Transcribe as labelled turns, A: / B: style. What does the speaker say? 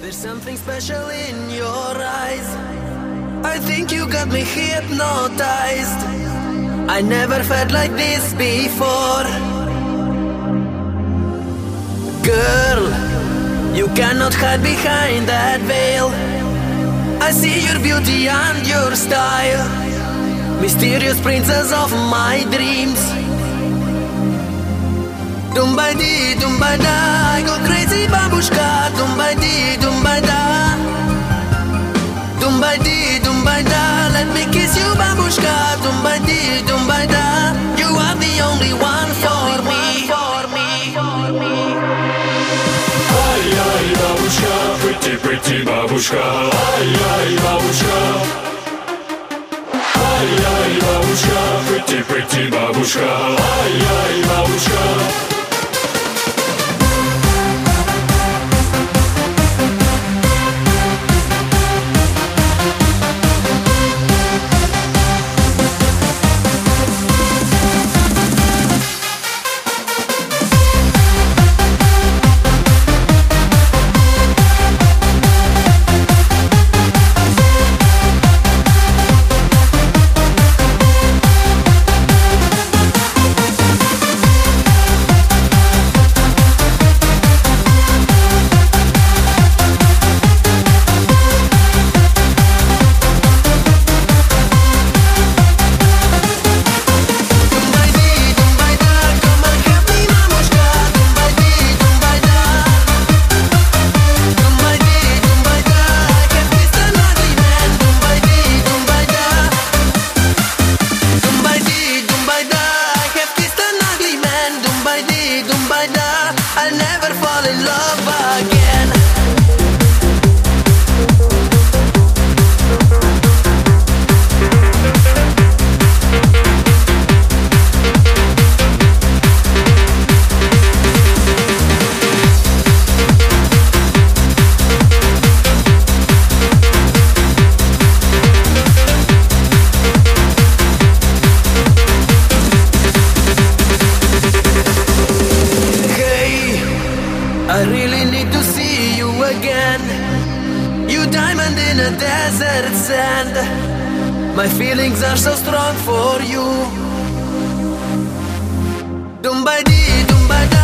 A: There's something special in your eyes. I think you got me hypnotized. I never felt like this before. Girl, you cannot hide behind that veil. I see your beauty and your style, mysterious princess of my dreams. Dumba-dee, dumba-da, I go crazy, babushka. Dumba-dee, dumba-da. Dumba-dee, dumba-da, let me kiss you, babushka. Dumba-dee, dumba-da, you are the only one for me.
B: Ay, ay, babushka, pretty, pretty babushka. Ay, ay, babushka. Ay, ay, babushka, pretty, pretty babushka. Ay, ay, babushka.
A: I'll never fall in love again. I really need to see you again. You diamond in a desert sand. My feelings are so strong for you. Dumba-dee, dumba-da.